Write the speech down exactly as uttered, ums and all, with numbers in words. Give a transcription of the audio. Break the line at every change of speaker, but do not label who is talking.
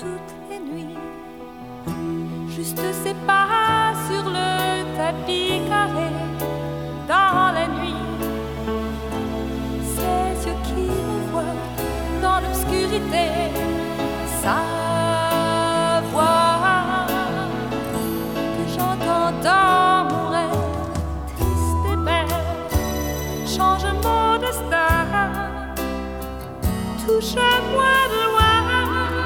toutes les nuits. Juste ses pas sur le tapis carré dans la nuit. Ses yeux qui me voient dans l'obscurité. Ça